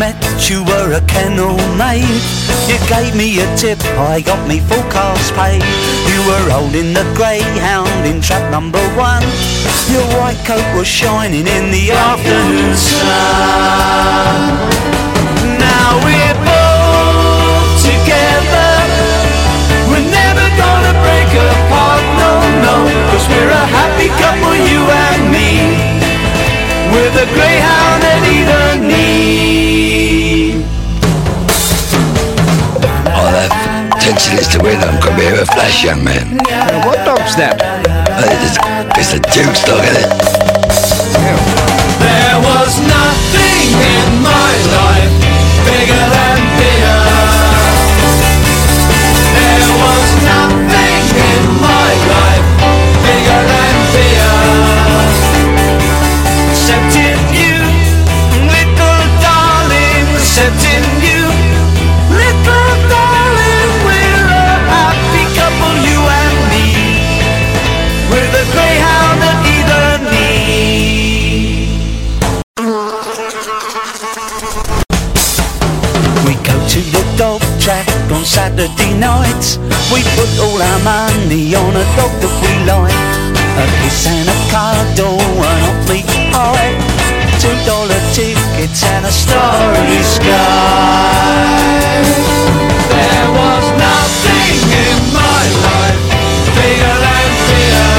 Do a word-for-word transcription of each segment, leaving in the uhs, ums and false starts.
met you were a kennel maid. You gave me a tip, I got me full cast paid. You were holding the greyhound in trap number one. Your white coat was shining in the afternoon sun. Now we're both together, we're never gonna break apart, no, no. Cause we're a happy couple, you and me. We're the greyhound that either need. Oh, that potential is to win. I'm going to be a flash, young man. Uh, what dog's that? Uh, it's, it's a Duke's dog, isn't it? Yeah. There was nothing in my life bigger than beer. There was nothing in my life bigger than beer. Except in you, little darling, except in you, little darling. We're a happy couple, you and me. We're the greyhound that either need. We go to the dog track on Saturday nights. We put all our money on a dog that we like. A kiss and a cuddle, an awfully high. Two dollar tickets and a starry sky. There was nothing in my life bigger than fear.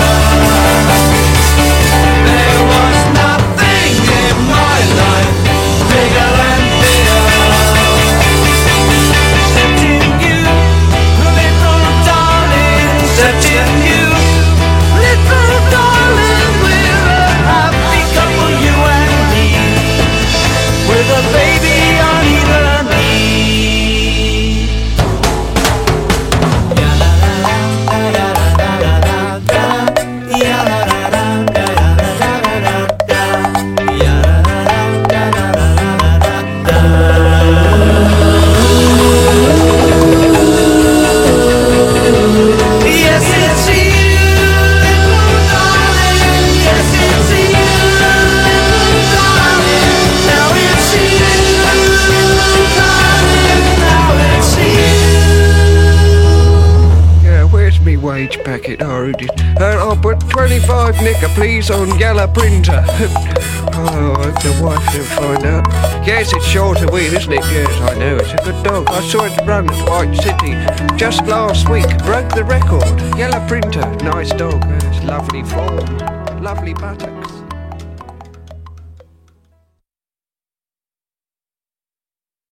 There was nothing in my life bigger than fear. Except in you, little darling, except in you, little darling. We're a happy couple, you and me. With a baby on either knee. Yes, it's you, little darling. Yes, it's you, little darling. Now it's you, darling. Now it's you. Yeah, where's me wage packet? Oh, who did? Uh, I'll put twenty-five nicker, please, on yellow printer. Oh, I hope the wife will find out. Yes, it's short of wheel, isn't it? Yes, I know. It's a good dog. I saw it run at White City just last week. Broke the record. Yellow printer. Nice dog. It's lovely form. Lovely butter.